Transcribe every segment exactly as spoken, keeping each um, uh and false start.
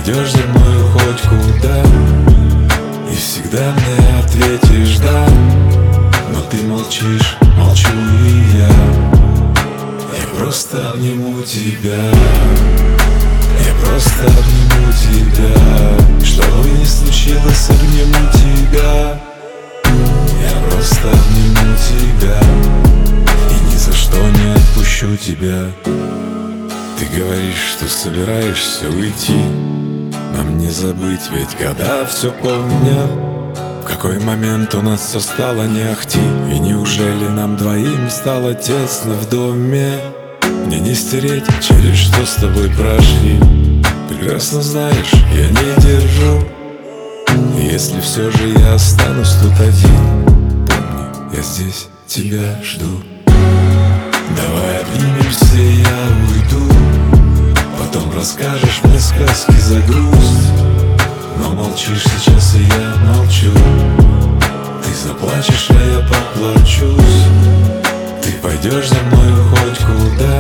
пойдешь за мною хоть куда, и всегда мне ответишь да. Но ты молчишь, молчу и я. Я просто обниму тебя. Я просто обниму тебя. Что бы ни случилось, обниму тебя. Я просто обниму тебя. И ни за что не отпущу тебя. Ты говоришь, что собираешься уйти. Нам не забыть, ведь года все помнят. В какой момент у нас все стало не ахти. И неужели нам двоим стало тесно в доме? Мне не стереть, через что с тобой прошли. Прекрасно знаешь, я не держу. Если все же я останусь тут один, помни, я здесь тебя жду. Давай обнимемся, я уйду. Потом расскажешь мне сказки за грусть. Но молчишь сейчас, и я молчу. Ты заплачешь, а я поплачусь. Ты пойдешь за мною хоть куда,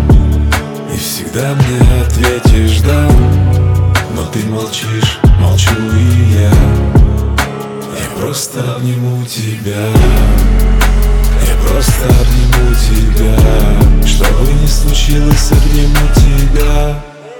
и всегда мне ответишь да. Но ты молчишь, молчу и я. Я просто обниму тебя. Я просто обниму тебя. Что бы ни случилось, обниму тебя.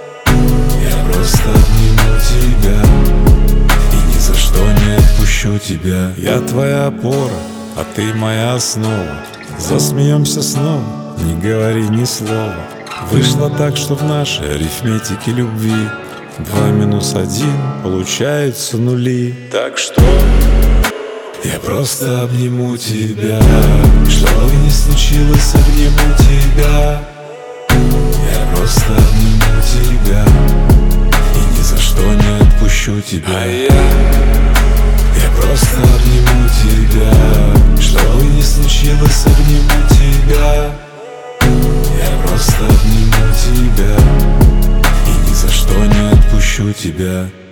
Я просто обниму тебя. И ни за что не отпущу тебя. Я твоя опора, а ты моя основа. Засмеемся снова, не говори ни слова. Вышло так, что в нашей арифметике любви два минус один получаются нули. Так что я просто обниму тебя. Что бы ни случилось, обниму тебя. Я просто обниму тебя. И ни за что не отпущу тебя. А я, я просто обниму тебя. Что бы ни случилось, обниму тебя. Я просто обниму тебя. И ни за что не отпущу тебя.